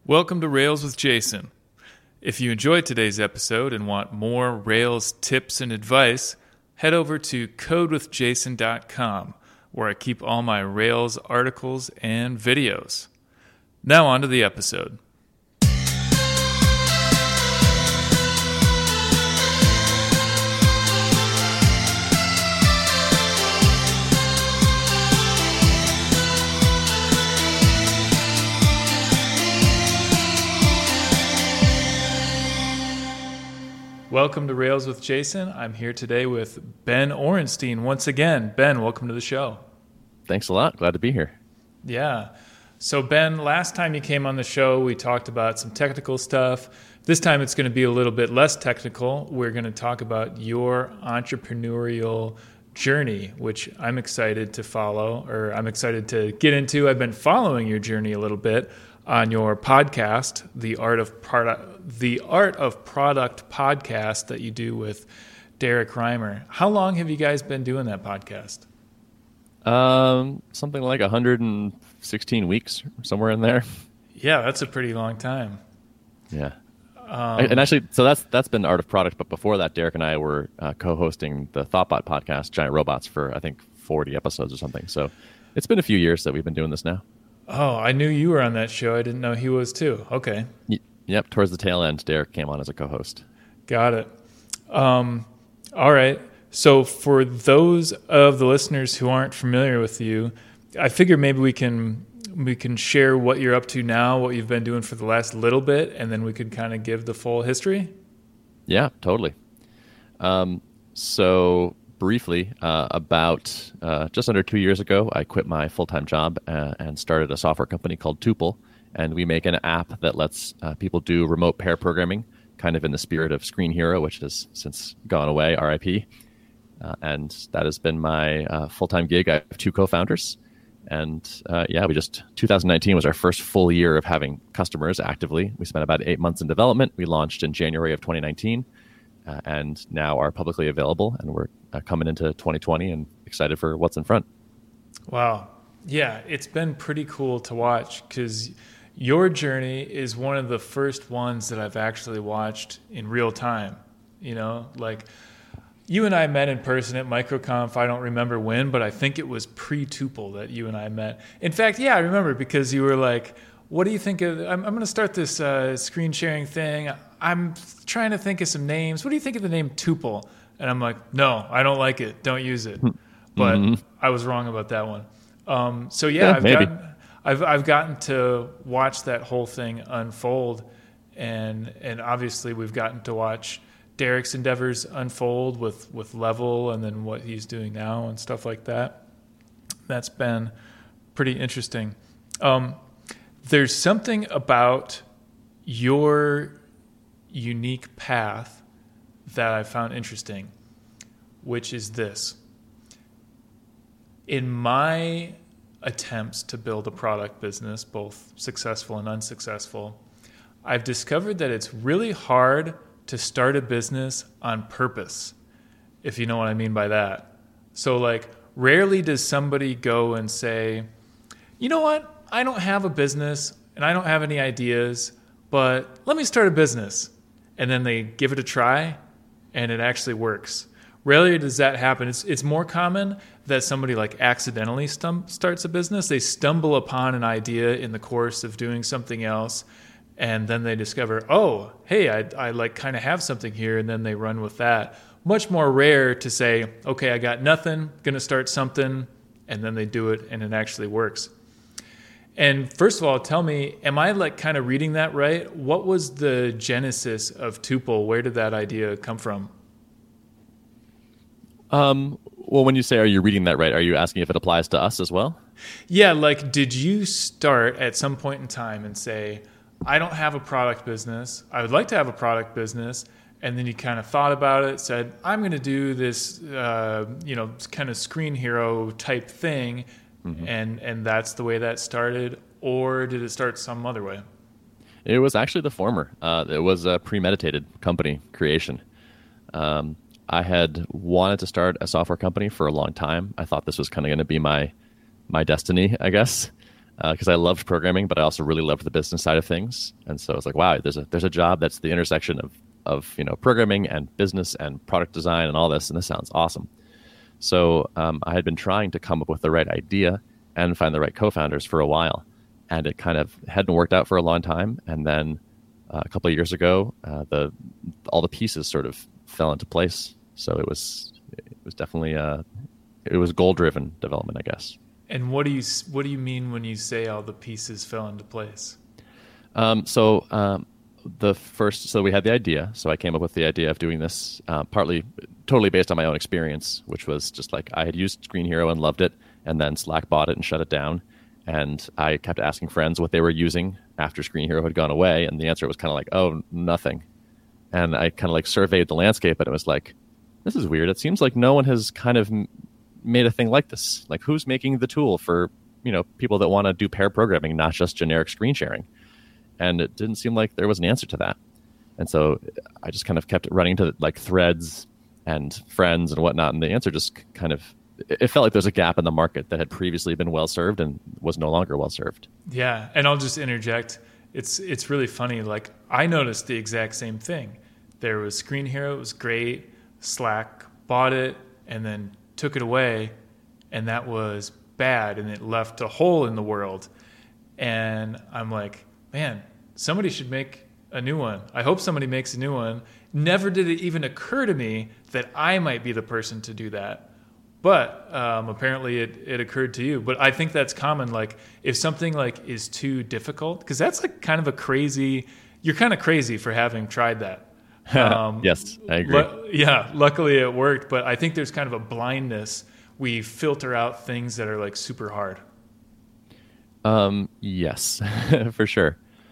Welcome to Rails with Jason. If you enjoyed today's episode and want more Rails tips and advice, head over to codewithjason.com, where I keep all my Rails articles and videos. Now on to the episode. Welcome to Rails with Jason. I'm here today with Ben Orenstein once again. Ben, welcome to the show. Thanks a lot. Glad to be here. Yeah. So Ben, last time you came on the show, we talked about some technical stuff. This time it's going to be a little bit less technical. We're going to talk about your entrepreneurial journey, which I'm excited to follow, or I'm excited to get into. I've been following your journey a little bit on your podcast, The Art of Product podcast that you do with Derek Reimer. How long have you guys been doing that podcast? Something like 116 weeks, somewhere in there. Yeah, that's a pretty long time. Yeah. And actually, so that's been Art of Product, but before that, Derek and I were co-hosting the Thoughtbot podcast, Giant Robots, for I think 40 episodes or something. So it's been a few years that we've been doing this now. Oh, I knew you were on that show. I didn't know he was too. Okay. Yep, towards the tail end, Derek came on as a co-host. Got it. All right. So for those of the listeners who aren't familiar with you, I figure maybe we can share what you're up to now, what you've been doing for the last little bit, and then we could kind of give the full history. Yeah, totally. So briefly, about just under 2 years ago, I quit my full-time job and started a software company called Tuple. And we make an app that lets people do remote pair programming, kind of in the spirit of Screen Hero, which has since gone away, RIP. And that has been my full-time gig. I have two co-founders. And 2019 was our first full year of having customers actively. We spent about 8 months in development. We launched in January of 2019 and now are publicly available. And we're coming into 2020 and excited for what's in front. Wow. Yeah, it's been pretty cool to watch because your journey is one of the first ones that I've actually watched in real time. You know, like you and I met in person at MicroConf. I don't remember when, but I think it was pre-Tuple that you and I met. In fact, yeah, I remember because you were like, what do you think of, I'm going to start this screen sharing thing. I'm trying to think of some names. What do you think of the name Tuple? And I'm like, no, I don't like it. Don't use it. But I was wrong about that one. I've gotten to watch that whole thing unfold, and obviously we've gotten to watch Derek's endeavors unfold with Level and then what he's doing now and stuff like that. That's been pretty interesting. There's something about your unique path that I found interesting, which is this. In my attempts to build a product business, both successful and unsuccessful, I've discovered that it's really hard to start a business on purpose, if you know what I mean by that. So like rarely does somebody go and say, you know what, I don't have a business and I don't have any ideas, but let me start a business. And then they give it a try and it actually works. Rarely does that happen. It's more common that somebody like accidentally starts a business. They stumble upon an idea in the course of doing something else, and then they discover, oh, hey, I like kind of have something here, and then they run with that. Much more rare to say, okay, I got nothing, gonna start something, and then they do it, and it actually works. And first of all, tell me, am I like kind of reading that right? What was the genesis of Tuple? Where did that idea come from? Well, when you say, are you reading that right, are you asking if it applies to us as well? Yeah, like did you start at some point in time and say, I don't have a product business. I would like to have a product business. And then you kind of thought about it, said, I'm going to do this, kind of Screen Hero type thing. Mm-hmm. And that's the way that started. Or did it start some other way? It was actually the former. It was a premeditated company creation. I had wanted to start a software company for a long time. I thought this was kind of going to be my destiny, I guess. because I loved programming, but I also really loved the business side of things. And so it's like, wow, there's a job that's the intersection of programming and business and product design and all this, and this sounds awesome. So I had been trying to come up with the right idea and find the right co-founders for a while, and it kind of hadn't worked out for a long time. And then a couple of years ago, all the pieces sort of fell into place. So it was definitely it was goal-driven development, I guess. And what do you mean when you say all the pieces fell into place? So we had the idea. So I came up with the idea of doing this partly totally based on my own experience, which was just like I had used Screen Hero and loved it, and then Slack bought it and shut it down. And I kept asking friends what they were using after Screen Hero had gone away, and the answer was kind of like, oh, nothing. And I kind of like surveyed the landscape, and it was like, this is weird. It seems like no one has kind of made a thing like this. Like, who's making the tool for people that want to do pair programming, not just generic screen sharing? And it didn't seem like there was an answer to that. And so I just kind of kept running to like threads and friends and whatnot, and the answer just kind of, it felt like there's a gap in the market that had previously been well served and was no longer well served. Yeah, and I'll just interject. It's really funny. Like, I noticed the exact same thing. There was Screen Hero, it was great. Slack bought it and then took it away, and that was bad, and it left a hole in the world. And I'm like, man, somebody should make a new one. I hope somebody makes a new one. Never did it even occur to me that I might be the person to do that. But apparently it occurred to you. But I think that's common. Like, if something like is too difficult, because that's like kind of you're kind of crazy for having tried that. Yes, I agree. Luckily it worked. But I think there's kind of a blindness. We filter out things that are like super hard. Yes, for sure.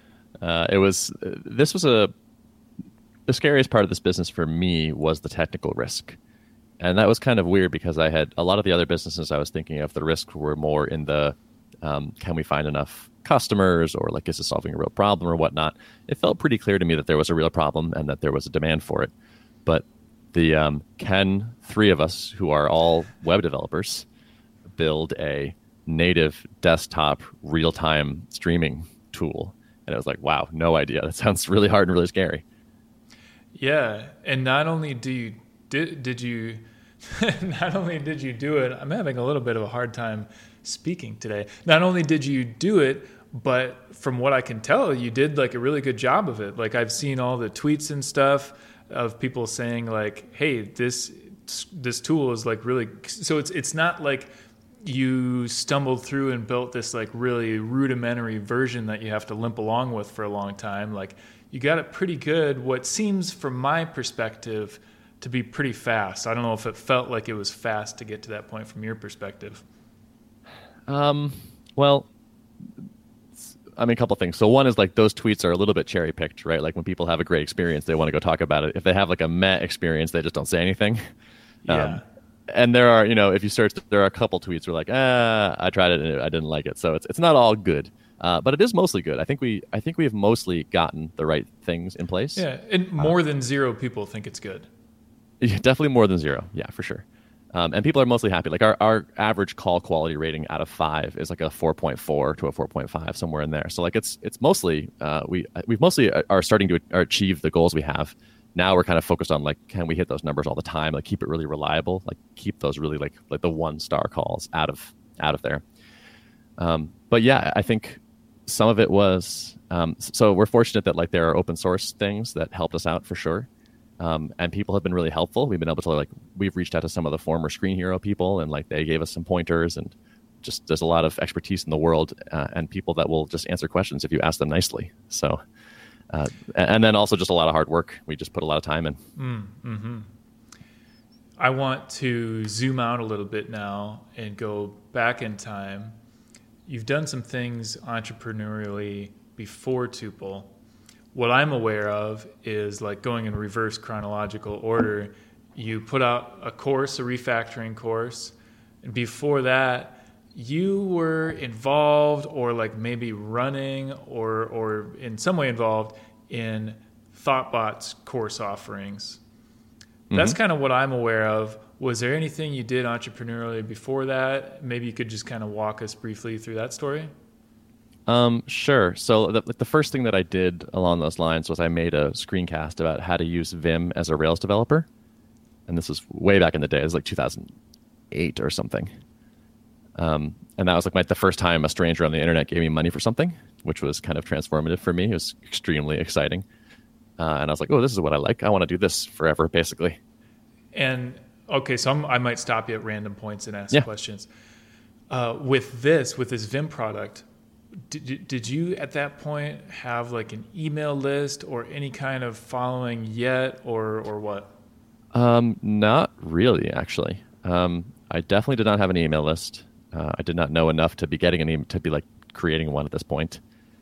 The scariest part of this business for me was the technical risk. And that was kind of weird because I had a lot of the other businesses I was thinking of, the risks were more in the, can we find enough customers, or like, is this solving a real problem or whatnot? It felt pretty clear to me that there was a real problem and that there was a demand for it. But can three of us who are all web developers build a native desktop real-time streaming tool? And it was like, wow, no idea. That sounds really hard and really scary. Yeah, and not only did you not only did you do it, I'm having a little bit of a hard time speaking today. Not only did you do it, but from what I can tell, you did like a really good job of it. Like, I've seen all the tweets and stuff of people saying like, hey, this tool is like really, so it's not like you stumbled through and built this like really rudimentary version that you have to limp along with for a long time. Like, you got it pretty good, what seems from my perspective to be pretty fast. I don't know if it felt like it was fast to get to that point from your perspective. Well, I mean, a couple things. So one is like those tweets are a little bit cherry picked, right? Like, when people have a great experience, they want to go talk about it. If they have like a meh experience, they just don't say anything. Yeah. And there are, if you search, there are a couple tweets where like, I tried it and I didn't like it. So it's not all good. But it is mostly good. I think we have mostly gotten the right things in place. Yeah, and more than zero people think it's good. Yeah, definitely more than zero. Yeah, for sure. And people are mostly happy. Like, our average call quality rating out of 5 is like a 4.4 to a 4.5, somewhere in there. So like it's mostly we've mostly are starting to achieve the goals we have. Now we're kind of focused on like, can we hit those numbers all the time? Like, keep it really reliable. Like, keep those really like the 1-star calls out of there. But yeah, I think some of it was so we're fortunate that like there are open source things that helped us out for sure. And people have been really helpful. We've been able to we've reached out to some of the former Screen Hero people, and like they gave us some pointers, and just there's a lot of expertise in the world and people that will just answer questions if you ask them nicely. So, and then also just a lot of hard work. We just put a lot of time in. Mm-hmm. I want to zoom out a little bit now and go back in time. You've done some things entrepreneurially before Tuple. What I'm aware of is like going in reverse chronological order. You put out a course, a refactoring course, and before that, you were involved or like maybe running or in some way involved in Thoughtbot's course offerings. Mm-hmm. That's kind of what I'm aware of. Was there anything you did entrepreneurially before that? Maybe you could just kind of walk us briefly through that story. Sure. So the first thing that I did along those lines was I made a screencast about how to use Vim as a Rails developer. And this was way back in the day. It was like 2008 or something. And that was like the first time a stranger on the internet gave me money for something, which was kind of transformative for me. It was extremely exciting. And I was like, oh, this is what I like. I want to do this forever, basically. And okay, so I might stop you at random points and ask Yeah. questions. With this Vim product, did you at that point have like an email list or any kind of following yet, or what? Not really, actually. I definitely did not have an email list. I did not know enough to be getting an email, to be like creating one at this point.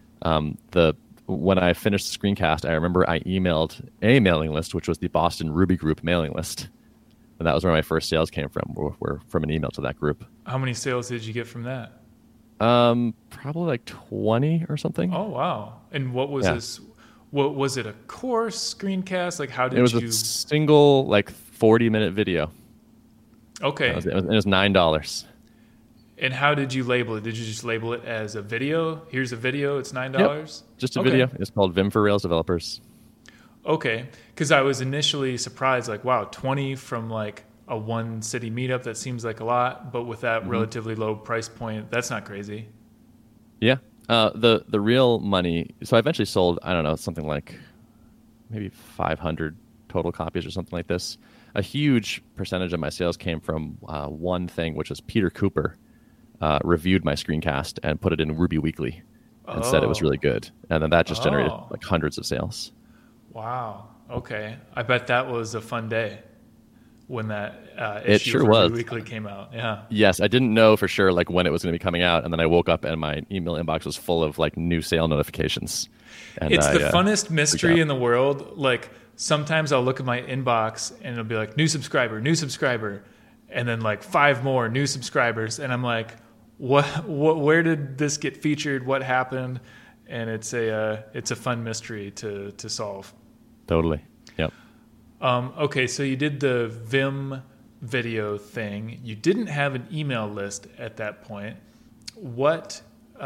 When I finished the screencast, I remember I emailed a mailing list, which was the Boston Ruby Group mailing list. And that was where my first sales came from, were from an email to that group. How many sales did you get from that? Probably like 20 or something. Oh, wow. And what was this? What was it, a course screencast? Like, how did It was you... a single, like, 40-minute video. Okay. It was $9. And how did you label it? Did you just label it as a video? Here's a video, it's $9? Yep. Just a video. It's called Vim for Rails Developers. Okay. Because I was initially surprised, like, wow, 20 from like a one city meetup, that seems like a lot, but with that relatively low price point, that's not crazy. Yeah. The real money, so I eventually sold, I don't know, something like maybe 500 total copies or something like this. A huge percentage of my sales came from one thing, which was Peter Cooper reviewed my screencast and put it in Ruby Weekly and said it was really good. And then that just generated like hundreds of sales. Wow. Okay. I bet that was a fun day when that It issue sure of was. Ruby Weekly came out. Yeah. Yes, I didn't know for sure like when it was going to be coming out, and then I woke up and my email inbox was full of like new sale notifications. And It's the funnest mystery in the world. Like sometimes I'll look at my inbox and it'll be like new subscriber, and then like 5 more new subscribers, and I'm like, what? Where did this get featured? What happened? And it's a fun mystery to solve. Totally. Yep. Okay, so you did the Vim video thing. You didn't have an email list at that point. What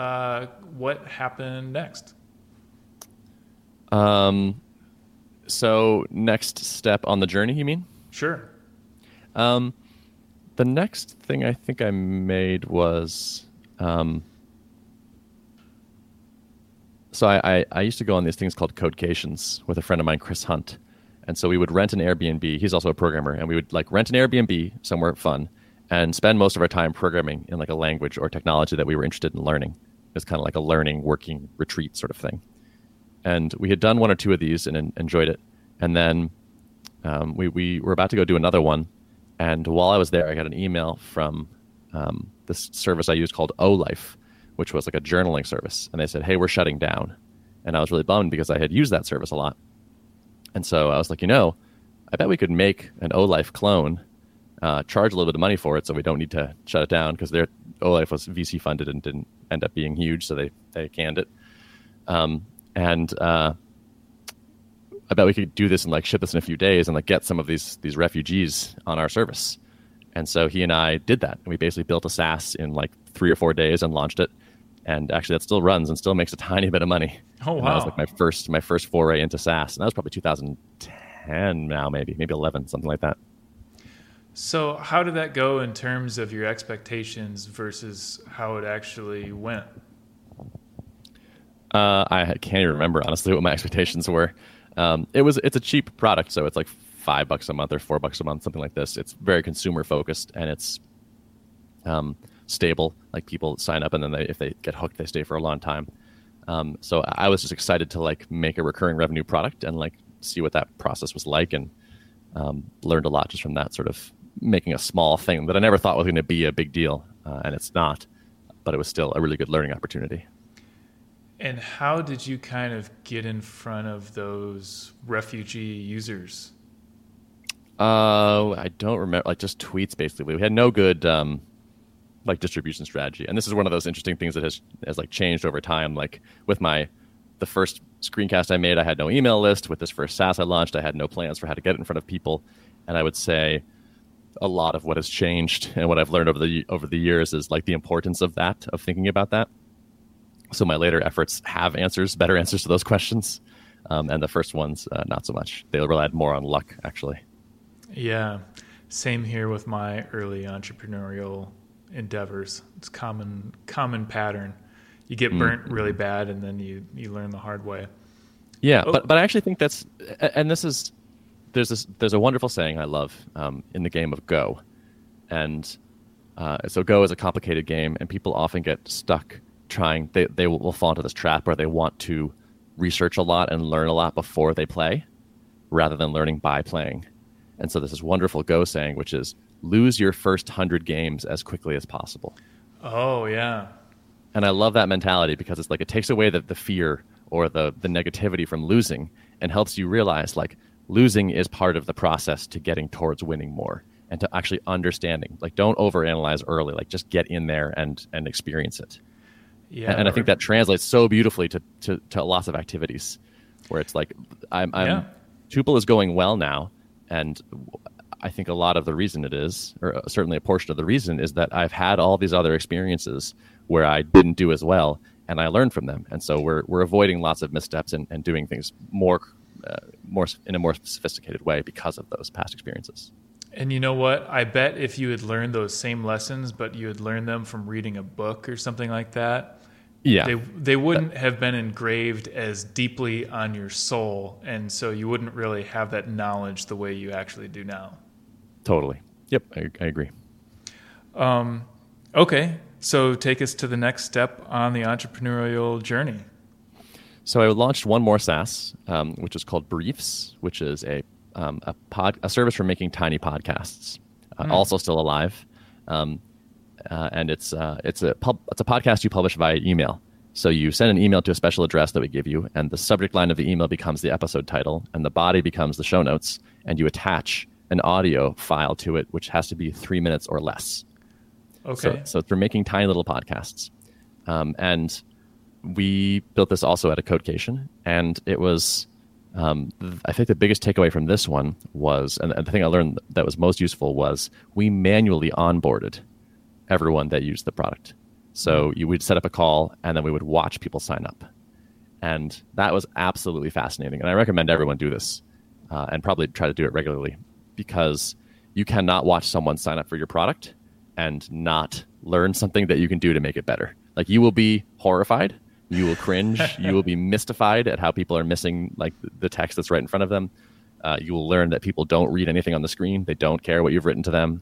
happened next? So next step on the journey, you mean? Sure. The next thing I think I made was, so I used to go on these things called Codecations with a friend of mine, Chris Hunt. And so we would rent an Airbnb. He's also a programmer. And we would like rent an Airbnb somewhere fun and spend most of our time programming in like a language or technology that we were interested in learning. It was kind of like a learning, working retreat sort of thing. And we had done 1 or 2 of these and enjoyed it. And then we were about to go do another one. And while I was there, I got an email from this service I used called OLife, which was like a journaling service. And they said, hey, we're shutting down. And I was really bummed because I had used that service a lot. And so I was like, I bet we could make an OLife clone, charge a little bit of money for it so we don't need to shut it down, because their OLife was VC funded and didn't end up being huge, so they canned it. And I bet we could do this and like ship this in a few days and like get some of these refugees on our service. And so he and I did that. And we basically built a SaaS in like 3 or 4 days and launched it. And actually that still runs and still makes a tiny bit of money. Oh, wow. And that was like my first foray into SaaS. And that was probably 2010 now, maybe 11, something like that. So how did that go in terms of your expectations versus how it actually went? I can't even remember, honestly, what my expectations were. It's a cheap product, so it's like $5 a month or $4 a month, something like this. It's very consumer focused, and it's stable. Like people sign up, and then if they get hooked, they stay for a long time. So I was just excited to like make a recurring revenue product and like see what that process was like, and learned a lot just from that, sort of making a small thing that I never thought was going to be a big deal, and it's not, but it was still a really good learning opportunity. And how did you kind of get in front of those refugee users? I don't remember, like just tweets basically. We had no good like distribution strategy. And this is one of those interesting things that has like changed over time. Like with the first screencast I made, I had no email list. With this first SaaS I launched, I had no plans for how to get it in front of people. And I would say a lot of what has changed and what I've learned over the years is like the importance of thinking about that. So my later efforts have better answers to those questions. And the first ones, not so much. They relied more on luck, actually. Yeah, same here with my early entrepreneurial endeavors. It's common pattern. You get burnt really bad, and then you learn the hard way. Yeah, but I actually think there's a wonderful saying I love in the game of Go, and so Go is a complicated game, and people often get stuck trying. They will fall into this trap where they want to research a lot and learn a lot before they play, rather than learning by playing. And so there's this wonderful Go saying, which is lose your first 100 games as quickly as possible. Oh yeah. And I love that mentality because it's like it takes away the fear or the negativity from losing and helps you realize like losing is part of the process to getting towards winning more and to actually understanding. Like don't overanalyze early, like just get in there and experience it. Yeah, and I think that translates so beautifully to lots of activities where it's like Tuple is going well now, and I think a lot of the reason it is, or certainly a portion of the reason, is that I've had all these other experiences where I didn't do as well, and I learned from them. And so we're avoiding lots of missteps and doing things more in a more sophisticated way because of those past experiences. And you know what? I bet if you had learned those same lessons, but you had learned them from reading a book or something like that, they wouldn't have been engraved as deeply on your soul, and so you wouldn't really have that knowledge the way you actually do now. Totally. Yep, I agree. Okay, so take us to the next step on the entrepreneurial journey. So I launched one more SaaS, which is called Briefs, which is a service for making tiny podcasts, also still alive. And it's a podcast you publish via email. So you send an email to a special address that we give you, and the subject line of the email becomes the episode title, and the body becomes the show notes, and you attach an audio file to it, which has to be 3 minutes or less. Okay. So it's for making tiny little podcasts. And we built this also at a Codecation, and it was, I think the biggest takeaway from this one was, and the thing I learned that was most useful was we manually onboarded everyone that used the product. So you would set up a call, and then we would watch people sign up. And that was absolutely fascinating. And I recommend everyone do this and probably try to do it regularly, because you cannot watch someone sign up for your product and not learn something that you can do to make it better. Like you will be horrified, you will cringe, you will be mystified at how people are missing like the text that's right in front of them. You will learn that people don't read anything on the screen. They don't care what you've written to them.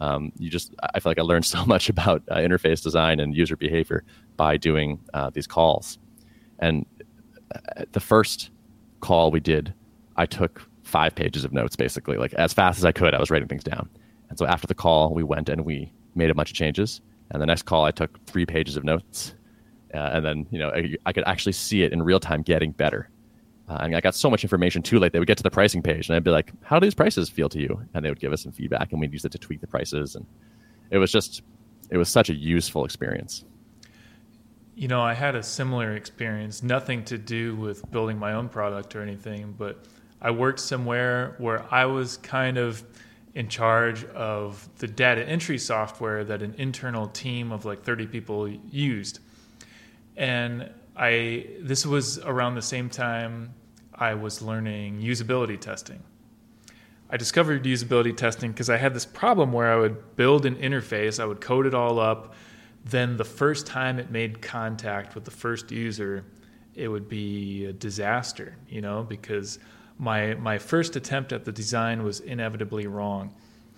I feel like I learned so much about interface design and user behavior by doing these calls. And the first call we did, I took 5 pages of notes, basically, like as fast as I could. I was writing things down. And so after the call, we went and we made a bunch of changes. And the next call, I took 3 pages of notes. And then, I could actually see it in real time getting better. And I got so much information too late. They would get to the pricing page, and I'd be like, how do these prices feel to you? And they would give us some feedback, and we'd use it to tweak the prices. And it was such a useful experience. I had a similar experience, nothing to do with building my own product or anything, but I worked somewhere where I was kind of in charge of the data entry software that an internal team of like 30 people used. And this was around the same time I was learning usability testing. I discovered usability testing because I had this problem where I would build an interface, I would code it all up, then the first time it made contact with the first user, it would be a disaster, because my first attempt at the design was inevitably wrong.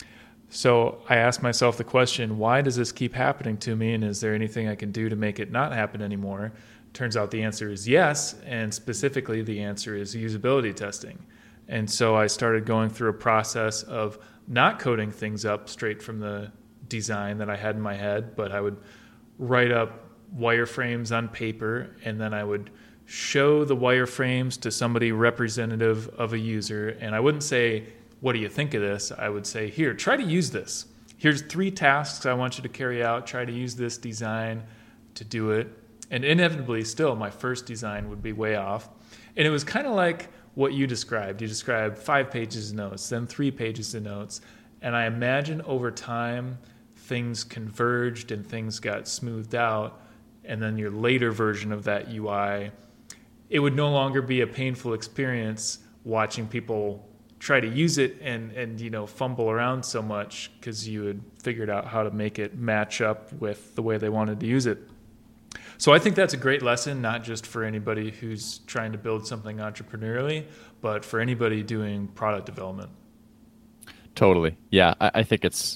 So I asked myself the question, why does this keep happening to me, and is there anything I can do to make it not happen anymore? Turns out the answer is yes, and specifically the answer is usability testing. And so I started going through a process of not coding things up straight from the design that I had in my head, but I would write up wireframes on paper, and then I would show the wireframes to somebody representative of a user. And I wouldn't say, what do you think of this? I would say, here, try to use this. Here's 3 tasks I want you to carry out. Try to use this design to do it. And inevitably, still, my first design would be way off. And it was kind of like what you described. You described 5 pages of notes, then 3 pages of notes. And I imagine over time, things converged and things got smoothed out. and then your later version of that UI, it would no longer be a painful experience watching people try to use it and fumble around so much because you had figured out how to make it match up with the way they wanted to use it. So I think that's a great lesson, not just for anybody who's trying to build something entrepreneurially, but for anybody doing product development. Totally. Yeah, I think it's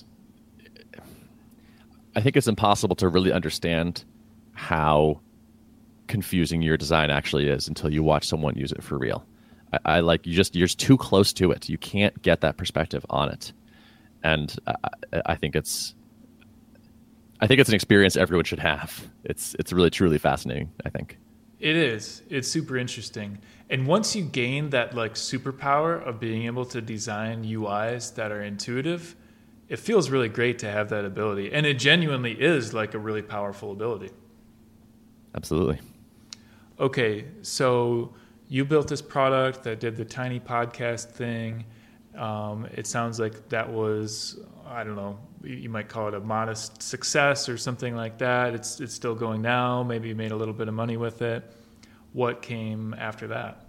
impossible to really understand how confusing your design actually is until you watch someone use it for real. You're just too close to it. You can't get that perspective on it. And I think it's an experience everyone should have. It's really, truly fascinating, I think. It is. It's super interesting. And once you gain that like superpower of being able to design UIs that are intuitive, it feels really great to have that ability. And it genuinely is like a really powerful ability. Absolutely. Okay, so you built this product that did the tiny podcast thing. It sounds like that was, I don't know, you might call it a modest success or something like that. It's still going now. Maybe you made a little bit of money with it. What came after that?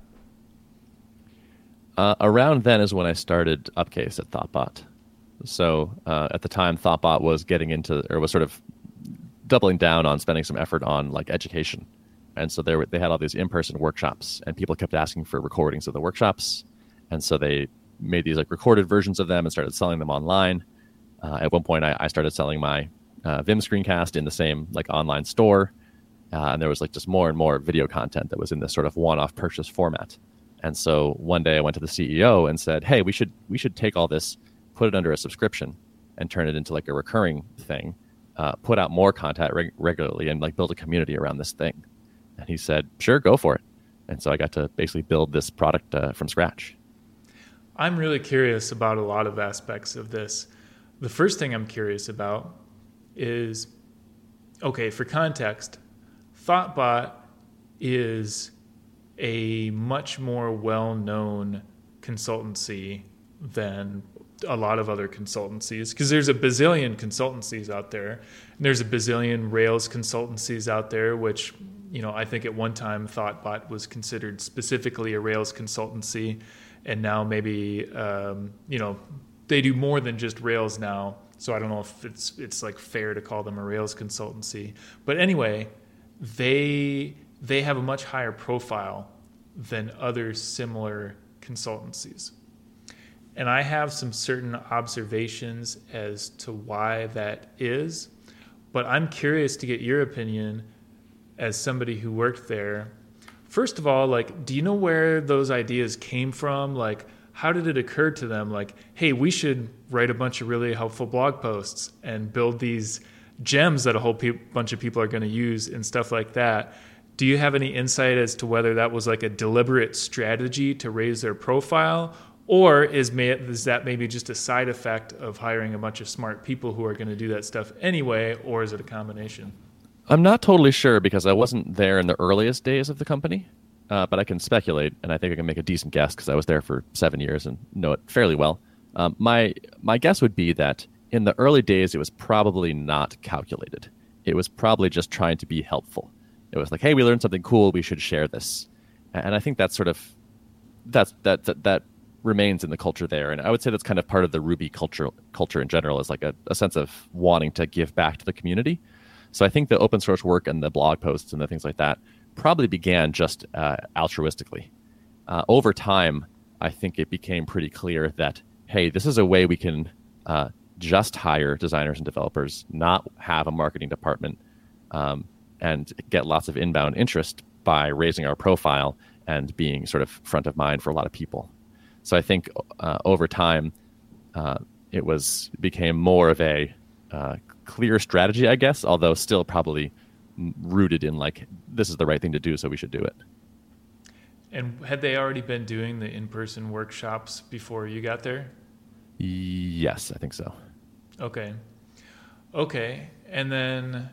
Around then is when I started Upcase at Thoughtbot. So at the time, Thoughtbot was getting into, or was sort of doubling down on spending some effort on like education. And so they had all these in-person workshops, and people kept asking for recordings of the workshops. And so they made these like recorded versions of them and started selling them online. At one point, I started selling my Vim screencast in the same like online store. And there was like just more and more video content that was in this sort of one-off purchase format. And so one day I went to the CEO and said, hey, we should take all this, put it under a subscription and turn it into like a recurring thing, put out more content regularly and like build a community around this thing. And he said, sure, go for it. And so I got to basically build this product from scratch. I'm really curious about a lot of aspects of this. The first thing I'm curious about is, okay, for context, Thoughtbot is a much more well-known consultancy than a lot of other consultancies, because there's a bazillion consultancies out there. And there's a bazillion Rails consultancies out there, which, I think at one time Thoughtbot was considered specifically a Rails consultancy. And now maybe, they do more than just Rails now. So I don't know if it's like fair to call them a Rails consultancy. But anyway, they have a much higher profile than other similar consultancies. And I have some certain observations as to why that is. But I'm curious to get your opinion as somebody who worked there. First of all, like, do you know where those ideas came from? Like, how did it occur to them? Like, hey, we should write a bunch of really helpful blog posts and build these gems that a whole bunch of people are going to use and stuff like that. Do you have any insight as to whether that was like a deliberate strategy to raise their profile? Or is that maybe just a side effect of hiring a bunch of smart people who are going to do that stuff anyway? Or is it a combination? I'm not totally sure because I wasn't there in the earliest days of the company, but I can speculate, and I think I can make a decent guess because I was there for 7 years and know it fairly well. My guess would be that in the early days, it was probably not calculated. It was probably just trying to be helpful. It was like, hey, we learned something cool. We should share this. And I think that's sort of that remains in the culture there. And I would say that's kind of part of the Ruby culture in general, is like a sense of wanting to give back to the community. So I think the open source work and the blog posts and the things like that probably began just altruistically. Over time, I think it became pretty clear that, hey, this is a way we can just hire designers and developers, not have a marketing department, and get lots of inbound interest by raising our profile and being sort of front of mind for a lot of people. So I think over time, it became more of a clear strategy, I guess, although still probably rooted in like, this is the right thing to do, so we should do it. And had they already been doing the in-person workshops before you got there? Yes, I think so. Okay. And then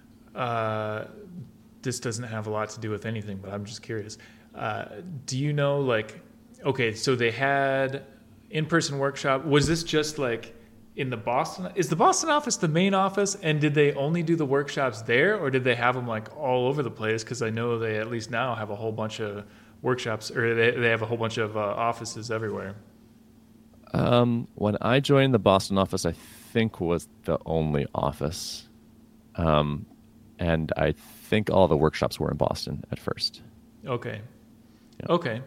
this doesn't have a lot to do with anything, but I'm just curious. Do you know, like, okay, so they had in-person workshop. Was this just like in the Boston. Is the Boston office the main office? And did they only do the workshops there, or did they have them like all over the place? Because I know they at least now have a whole bunch of workshops, or they have a whole bunch of offices everywhere. When I joined the Boston office, I think was the only office. And I think all the workshops were in Boston at first. Okay. Yeah. Okay.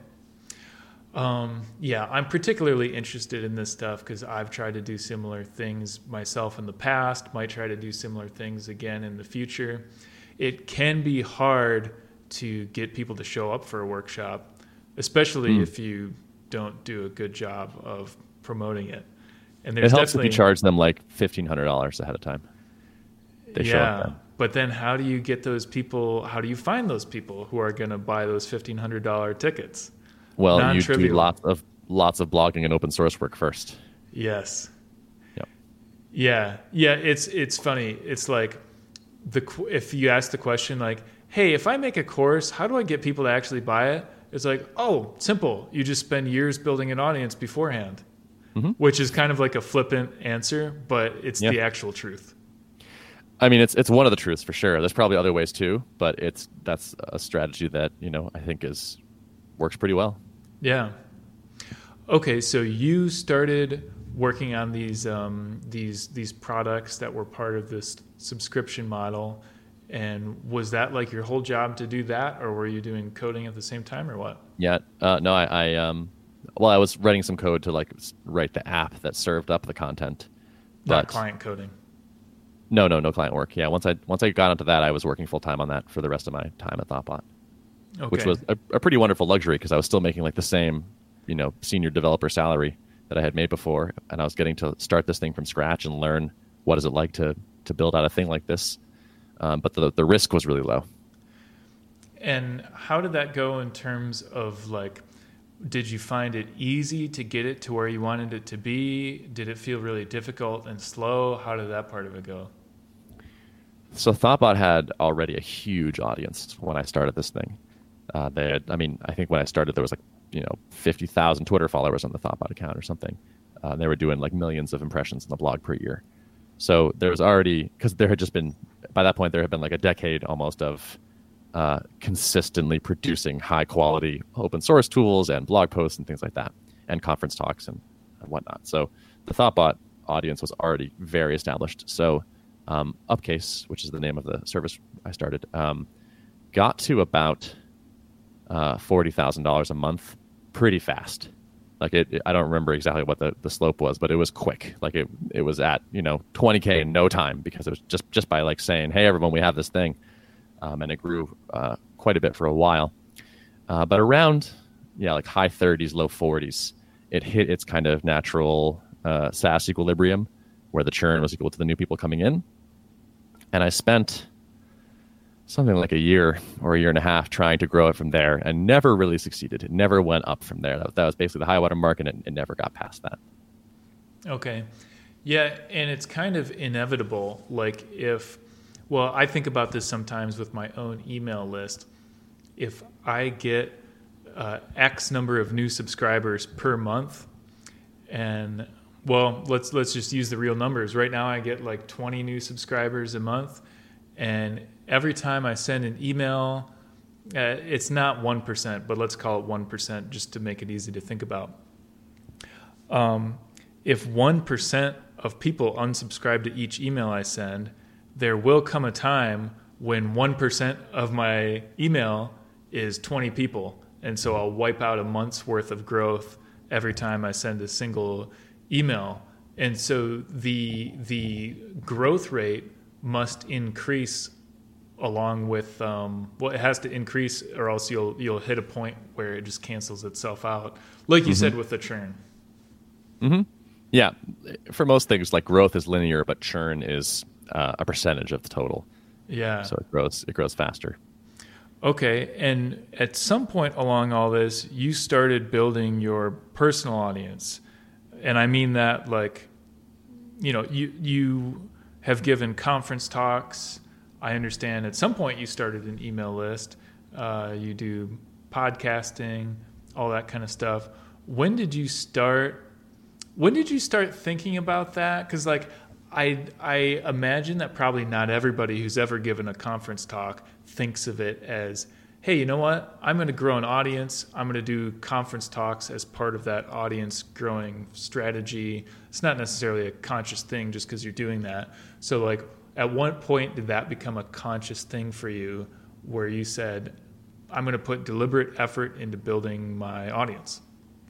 Yeah, I'm particularly interested in this stuff because I've tried to do similar things myself in the past, might try to do similar things again in the future. It can be hard to get people to show up for a workshop, especially if you don't do a good job of promoting it. And it helps if you charge them like $1,500 ahead of time. They show up then. But then how do you get those people, how do you find those people who are going to buy those $1,500 tickets? Well, you do lots of blogging and open source work first. Yes. Yep. Yeah. It's funny. It's like if you ask the question like, hey, if I make a course, how do I get people to actually buy it? It's like, oh, simple. You just spend years building an audience beforehand, which is kind of like a flippant answer, but it's the actual truth. I mean, it's one of the truths for sure. There's probably other ways too, but that's a strategy that, I think works pretty well. Yeah. Okay, so you started working on these products that were part of this subscription model, and was that like your whole job to do that, or were you doing coding at the same time, or what? Yeah. No, I was writing some code to like write the app that served up the content. Not client coding. No client work. Yeah, once I got into that, I was working full time on that for the rest of my time at Thoughtbot. Okay. Which was a pretty wonderful luxury because I was still making like the same, senior developer salary that I had made before, and I was getting to start this thing from scratch and learn what is it like to build out a thing like this. But the risk was really low. And how did that go in terms of like, did you find it easy to get it to where you wanted it to be? Did it feel really difficult and slow? How did that part of it go? So Thoughtbot had already a huge audience when I started this thing. I think when I started, there was 50,000 Twitter followers on the Thoughtbot account or something. They were doing like millions of impressions on the blog per year. So there was already, because there had just been, by that point, there had been like a decade almost of consistently producing high quality open source tools and blog posts and things like that, and conference talks and whatnot. So the Thoughtbot audience was already very established. So Upcase, which is the name of the service I started, got to about $40,000 a month pretty fast. Like I don't remember exactly what the slope was, but it was quick. Like it was at $20K in no time, because it was just by like saying, hey everyone, we have this thing, and it grew quite a bit for a while. But around like high 30s, low 40s, it hit its kind of natural SaaS equilibrium, where the churn was equal to the new people coming in. And I spent something like a year or a year and a half trying to grow it from there, and never really succeeded. It never went up from there. That was basically the high water mark, and it never got past that. Okay. Yeah, and it's kind of inevitable. Like I think about this sometimes with my own email list. If I get X number of new subscribers per month, and let's just use the real numbers. Right now I get like 20 new subscribers a month, and every time I send an email, it's not 1%, but let's call it 1% just to make it easy to think about. If 1% of people unsubscribe to each email I send, there will come a time when 1% of my email is 20 people. And so I'll wipe out a month's worth of growth every time I send a single email. And so the growth rate must increase along with it has to increase, or else you'll hit a point where it just cancels itself out, like you said with the churn. Yeah, for most things, like growth is linear, but churn is a percentage of the total. Yeah, so it grows faster. Okay, and at some point along all this, you started building your personal audience, and I mean that like, you have given conference talks. I understand at some point you started an email list. You do podcasting, all that kind of stuff. When did you start? when did you start thinking about that? Because like I imagine that probably not everybody who's ever given a conference talk thinks of it as, hey, you know what? I'm going to grow an audience. I'm going to do conference talks as part of that audience growing strategy. It's not necessarily a conscious thing just because you're doing that. So like at what point did that become a conscious thing for you where you said, I'm going to put deliberate effort into building my audience?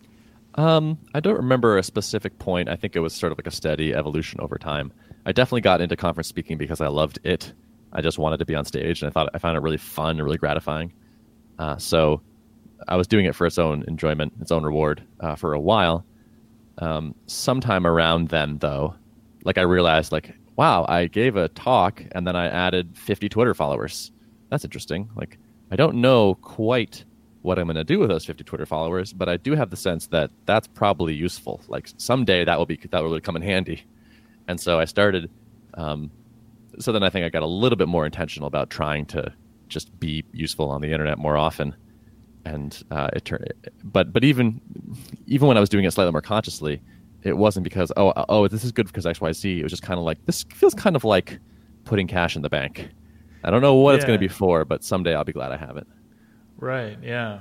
I don't remember a specific point. I think it was sort of like a steady evolution over time. I definitely got into conference speaking because I loved it. I just wanted to be on stage, and I found it really fun and really gratifying. So I was doing it for its own enjoyment, its own reward for a while. Sometime around then, though, like I realized, like, wow, I gave a talk and then I added 50 Twitter followers. That's interesting. Like, I don't know quite what I'm going to do with those 50 Twitter followers, but I do have the sense that that's probably useful. Like someday that will really come in handy. And so I started. So then I think I got a little bit more intentional about trying to just be useful on the internet more often. And but even when I was doing it slightly more consciously, it wasn't because this is good because XYZ. It was just kind of like, this feels kind of like putting cash in the bank. I don't know what it's going to be for, but someday I'll be glad I have it. Right. Yeah.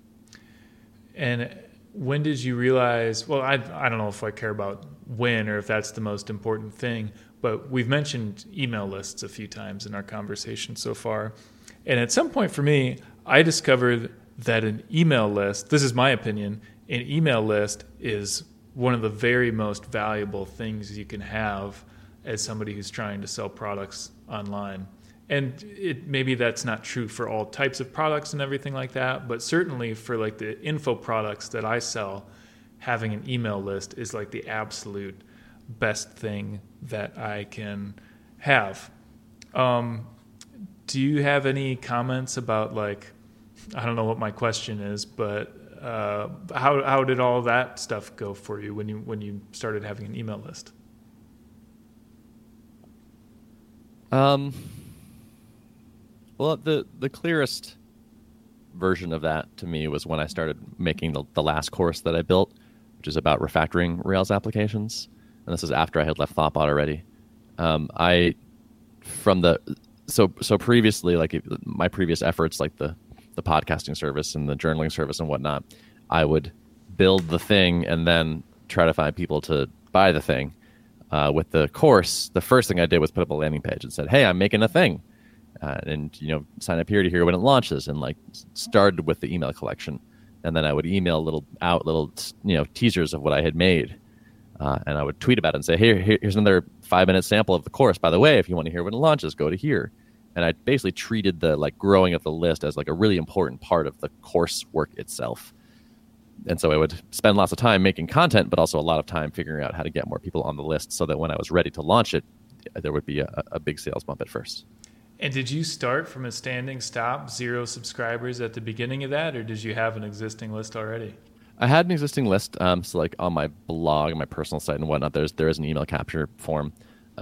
And when did you realize, well, I don't know if I care about when or if that's the most important thing, but we've mentioned email lists a few times in our conversation so far. And at some point for me, I discovered that an email list, this is my opinion, an email list is one of the very most valuable things you can have as somebody who's trying to sell products online. And maybe that's not true for all types of products and everything like that, but certainly for like the info products that I sell, having an email list is like the absolute best thing that I can have. Do you have any comments about, like, I don't know what my question is, but how did all that stuff go for you when you started having an email list? Well, the clearest version of that to me was when I started making the last course that I built, which is about refactoring Rails applications. And this is after I had left Thoughtbot already. So previously, like my previous efforts, like the podcasting service and the journaling service and whatnot, I would build the thing and then try to find people to buy the thing. With the course, the first thing I did was put up a landing page and said, "Hey, I'm making a thing." And sign up here to hear when it launches, and like started with the email collection, and then I would email little teasers of what I had made, and I would tweet about it and say, here's another 5-minute sample of the course. By the way, if you want to hear when it launches, go to here. And I basically treated the like growing of the list as like a really important part of the course work itself. And so I would spend lots of time making content, but also a lot of time figuring out how to get more people on the list so that when I was ready to launch it, there would be a big sales bump at first. And did you start from a standing stop, 0 subscribers at the beginning of that, or did you have an existing list already? I had an existing list. So like on my blog, my personal site and whatnot, there is an email capture form.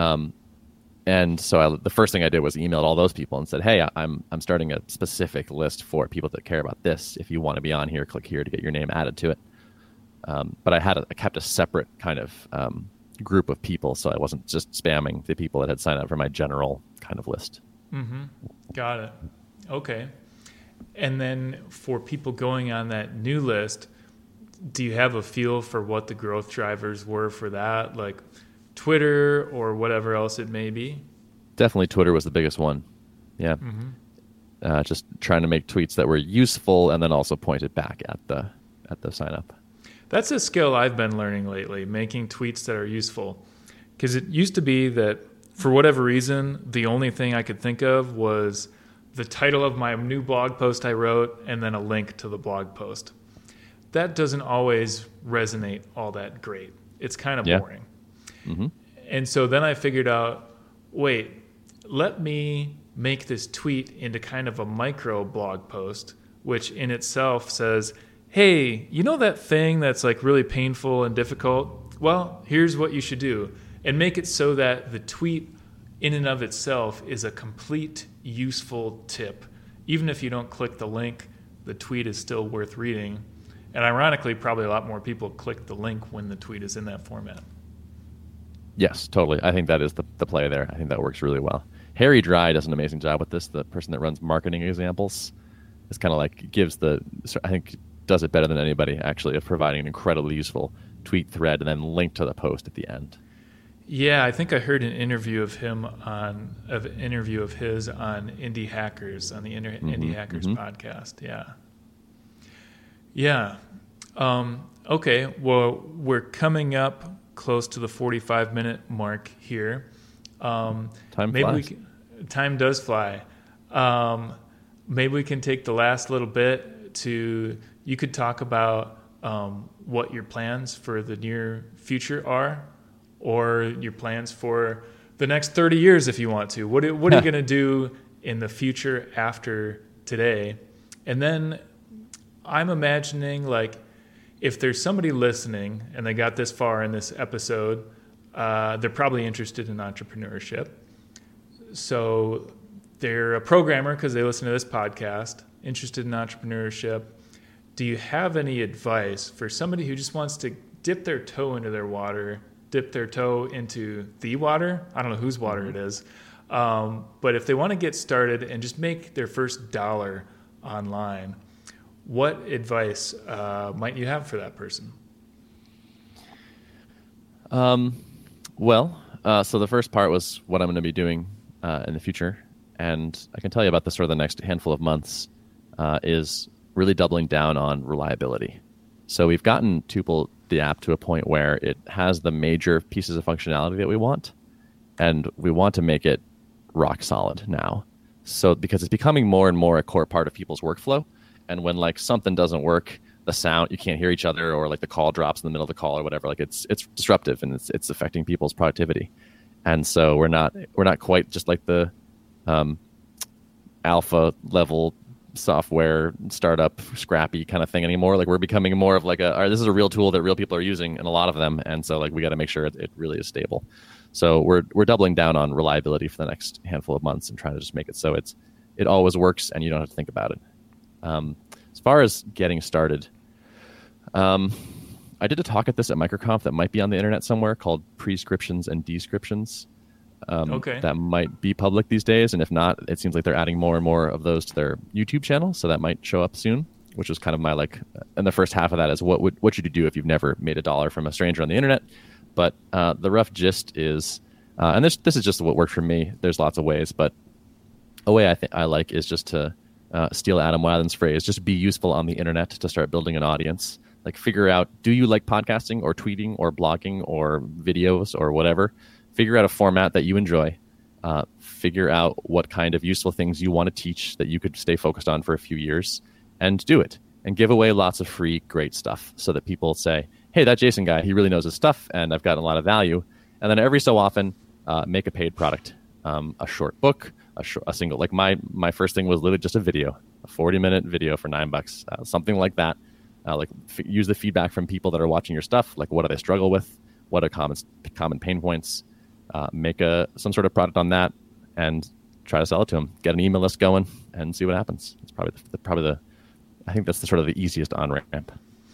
And so the first thing I did was emailed all those people and said, hey, I'm starting a specific list for people that care about this. If you want to be on here, click here to get your name added to it. But I kept a separate kind of group of people, so I wasn't just spamming the people that had signed up for my general kind of list. Mm-hmm. Got it. Okay. And then for people going on that new list, do you have a feel for what the growth drivers were for that? Like Twitter or whatever else it may be? Definitely Twitter was the biggest one. Yeah. Mm-hmm. Just trying to make tweets that were useful and then also pointed back at the sign up. That's a skill I've been learning lately, making tweets that are useful. Because it used to be that for whatever reason, the only thing I could think of was the title of my new blog post I wrote and then a link to the blog post. That doesn't always resonate all that great. It's kind of boring. Mm-hmm. And so then I figured out, wait, let me make this tweet into kind of a micro blog post, which in itself says, hey, you know that thing that's like really painful and difficult? Well, here's what you should do. And make it so that the tweet in and of itself is a complete useful tip. Even if you don't click the link, the tweet is still worth reading. And ironically, probably a lot more people click the link when the tweet is in that format. Yes, totally. I think that is the play there. I think that works really well. Harry Dry does an amazing job with this. The person that runs Marketing Examples is kind of like I think does it better than anybody actually, of providing an incredibly useful tweet thread and then link to the post at the end. Yeah, I think I heard an interview of his on Indie Hackers on the Indie Hackers podcast. Yeah. Okay. Well, we're coming up close to the 45-minute mark here. Time flies. Time does fly. Maybe we can take the last little bit you could talk about what your plans for the near future are, or your plans for the next 30 years if you want to. What are you going to do in the future after today? And then I'm imagining, like, if there's somebody listening and they got this far in this episode, they're probably interested in entrepreneurship. So they're a programmer because they listen to this podcast, interested in entrepreneurship. Do you have any advice for somebody who just wants to dip their toe into the water? I don't know whose water it is. But if they want to get started and just make their first $1 online, what advice might you have for that person? So the first part was what I'm going to be doing in the future. And I can tell you about the sort of the next handful of months is really doubling down on reliability. So we've gotten Tuple, the app, to a point where it has the major pieces of functionality that we want, and we want to make it rock solid now. So because it's becoming more and more a core part of people's workflow, and when like something doesn't work, the sound, you can't hear each other, or like the call drops in the middle of the call or whatever, like it's disruptive and it's affecting people's productivity. And so we're not quite just like the alpha level software startup scrappy kind of thing anymore. Like we're becoming more of like all right, this is a real tool that real people are using, and a lot of them, and so like we got to make sure it really is stable. So we're doubling down on reliability for the next handful of months and trying to just make it so it always works and you don't have to think about it. As far as getting started, I did a talk at this at MicroConf that might be on the internet somewhere called Prescriptions and Descriptions. That might be public these days, and if not, it seems like they're adding more and more of those to their YouTube channel, so that might show up soon, which was kind of my and the first half of that is what should you do if you've never made $1 from a stranger on the internet. But the rough gist is, and this is just what worked for me, there's lots of ways, but a way I like is just to steal Adam Wyland's phrase, just be useful on the internet to start building an audience. Like figure out, do you like podcasting or tweeting or blogging or videos or whatever? Figure out a format that you enjoy. Figure out what kind of useful things you want to teach that you could stay focused on for a few years, and do it. And give away lots of free, great stuff so that people say, hey, that Jason guy, he really knows his stuff, and I've gotten a lot of value. And then every so often, make a paid product, a short book, a single. Like my first thing was literally just a video, a 40-minute video for $9, something like that. Use the feedback from people that are watching your stuff. Like, what do they struggle with? What are common pain points? Make some sort of product on that and try to sell it to them. Get an email list going and see what happens. It's probably I think that's the sort of the easiest on-ramp.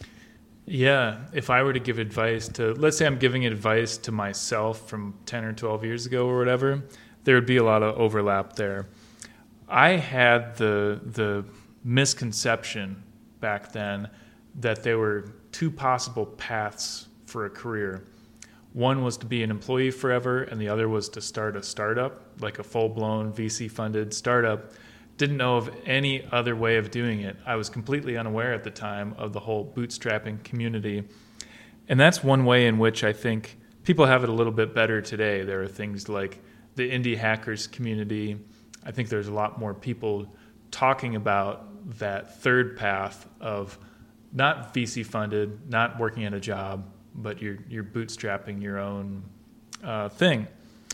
Yeah. If I were to give advice let's say I'm giving advice to myself from 10 or 12 years ago or whatever, there would be a lot of overlap there. I had the misconception back then that there were two possible paths for a career. One was to be an employee forever, and the other was to start a startup, like a full-blown VC-funded startup. Didn't know of any other way of doing it. I was completely unaware at the time of the whole bootstrapping community. And that's one way in which I think people have it a little bit better today. There are things like the Indie Hackers community. I think there's a lot more people talking about that third path of not VC-funded, not working at a job, but you're bootstrapping your own thing.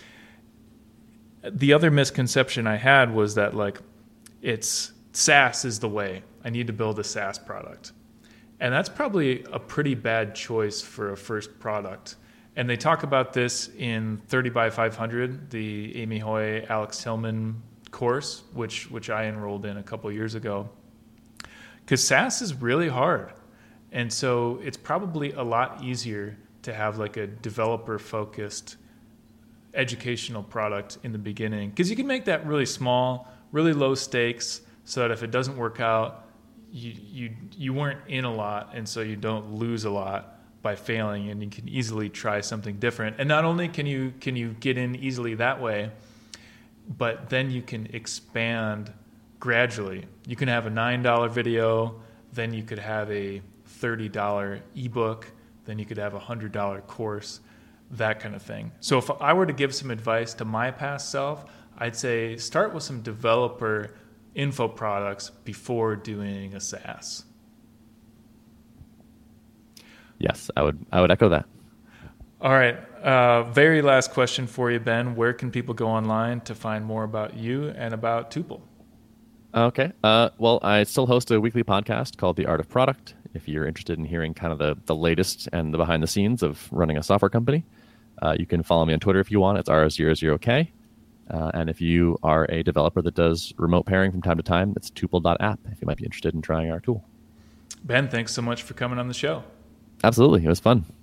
The other misconception I had was that it's SaaS is the way. I need to build a SaaS product. And that's probably a pretty bad choice for a first product. And they talk about this in 30 by 500, the Amy Hoy, Alex Tillman course, which I enrolled in a couple years ago. Because SaaS is really hard. And so it's probably a lot easier to have like a developer focused educational product in the beginning, because you can make that really small, really low stakes, so that if it doesn't work out, you weren't in a lot, and so you don't lose a lot by failing, and you can easily try something different. And not only can you get in easily that way, but then you can expand gradually. You can have a $9 video, then you could have a $30 ebook, then you could have a $100 course, that kind of thing. So if I were to give some advice to my past self, I'd say start with some developer info products before doing a SaaS. Yes, I would echo that. All right. Very last question for you, Ben. Where can people go online to find more about you and about Tuple? Okay. Well, I still host a weekly podcast called The Art of Product. If you're interested in hearing kind of the latest and the behind the scenes of running a software company, you can follow me on Twitter if you want. It's R00K. And if you are a developer that does remote pairing from time to time, it's tuple.app if you might be interested in trying our tool. Ben, thanks so much for coming on the show. Absolutely. It was fun.